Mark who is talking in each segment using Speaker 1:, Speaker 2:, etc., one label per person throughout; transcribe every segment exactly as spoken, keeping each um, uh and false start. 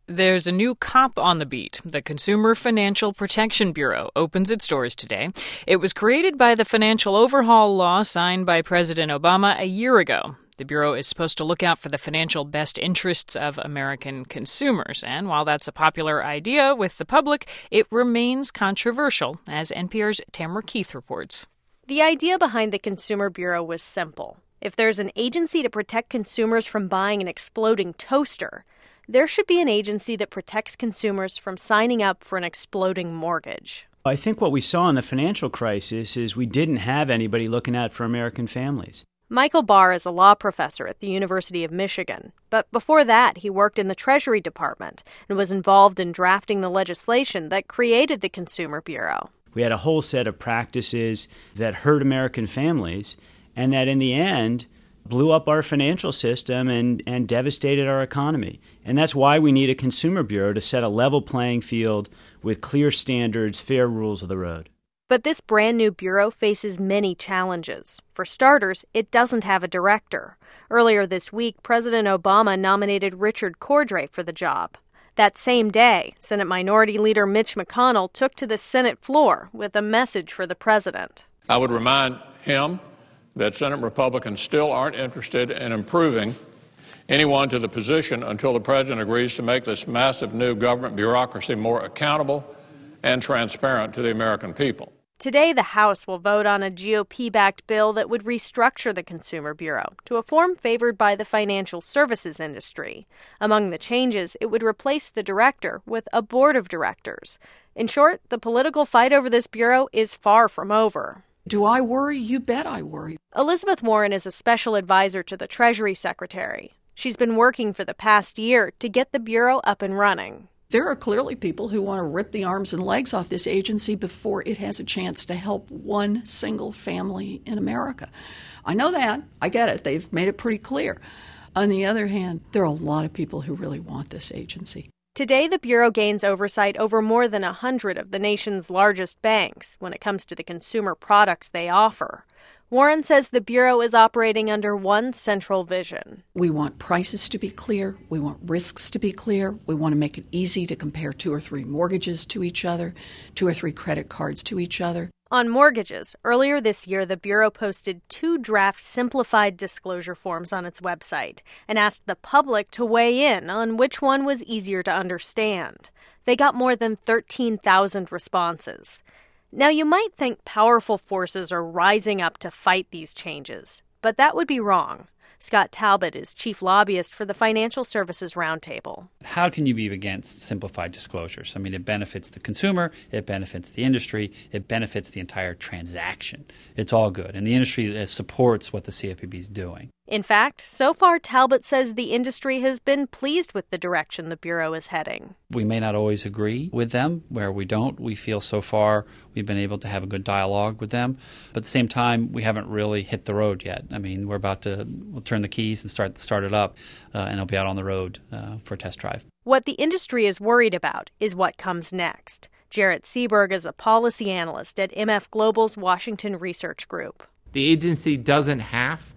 Speaker 1: There's a new cop on the beat. The Consumer Financial Protection Bureau opens its doors today. It was created by the financial overhaul law signed by President Obama a year ago. The Bureau is supposed to look out for the financial best interests of American consumers. And while that's a popular idea with the public, it remains controversial, as N P R's Tamara Keith reports.
Speaker 2: The idea behind the Consumer Bureau was simple. If there's an agency to protect consumers from buying an exploding toaster, there should be an agency that protects consumers from signing up for an exploding mortgage.
Speaker 3: I think what we saw in the financial crisis is we didn't have anybody looking out for American families.
Speaker 2: Michael Barr is a law professor at the University of Michigan. But before that, he worked in the Treasury Department and was involved in drafting the legislation that created the Consumer Bureau.
Speaker 3: We had a whole set of practices that hurt American families and that in the end blew up our financial system and, and devastated our economy. And that's why we need a Consumer Bureau to set a level playing field with clear standards, fair rules of the road.
Speaker 2: But this brand new bureau faces many challenges. For starters, it doesn't have a director. Earlier this week, President Obama nominated Richard Cordray for the job. That same day, Senate Minority Leader Mitch McConnell took to the Senate floor with a message for the president.
Speaker 4: I would remind him that Senate Republicans still aren't interested in improving anyone to the position until the president agrees to make this massive new government bureaucracy more accountable and transparent to the American people.
Speaker 2: Today, the House will vote on a G O P-backed bill that would restructure the Consumer Bureau to a form favored by the financial services industry. Among the changes, it would replace the director with a board of directors. In short, the political fight over this bureau is far from over.
Speaker 5: Do I worry? You bet I worry.
Speaker 2: Elizabeth Warren is a special advisor to the Treasury Secretary. She's been working for the past year to get the bureau up and running.
Speaker 5: There are clearly people who want to rip the arms and legs off this agency before it has a chance to help one single family in America. I know that. I get it. They've made it pretty clear. On the other hand, there are a lot of people who really want this agency.
Speaker 2: Today, the Bureau gains oversight over more than one hundred of the nation's largest banks when it comes to the consumer products they offer. Warren says the Bureau is operating under one central vision.
Speaker 5: We want prices to be clear. We want risks to be clear. We want to make it easy to compare two or three mortgages to each other, two or three credit cards to each other.
Speaker 2: On mortgages, earlier this year, the Bureau posted two draft simplified disclosure forms on its website and asked the public to weigh in on which one was easier to understand. They got more than thirteen thousand responses. Now, you might think powerful forces are rising up to fight these changes, but that would be wrong. Scott Talbot is chief lobbyist for the Financial Services Roundtable.
Speaker 6: How can you be against simplified disclosures? I mean, it benefits the consumer, it benefits the industry, it benefits the entire transaction. It's all good, and the industry supports what the C F P B is doing.
Speaker 2: In fact, so far, Talbot says the industry has been pleased with the direction the Bureau is heading.
Speaker 6: We may not always agree with them. Where we don't, we feel so far we've been able to have a good dialogue with them. But at the same time, we haven't really hit the road yet. I mean, we're about to we'll turn the keys and start, start it up, uh, and it'll be out on the road uh, for a test drive.
Speaker 2: What the industry is worried about is what comes next. Jarrett Seaberg is a policy analyst at M F Global's Washington Research Group.
Speaker 7: The agency doesn't have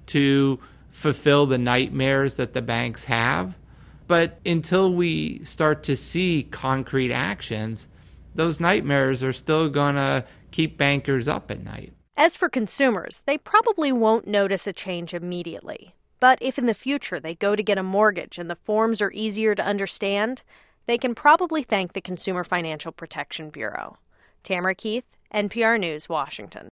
Speaker 7: to fulfill the nightmares that the banks have. But until we start to see concrete actions, those nightmares are still going to keep bankers up at night.
Speaker 2: As for consumers, they probably won't notice a change immediately. But if in the future they go to get a mortgage and the forms are easier to understand, they can probably thank the Consumer Financial Protection Bureau. Tamara Keith, N P R News, Washington.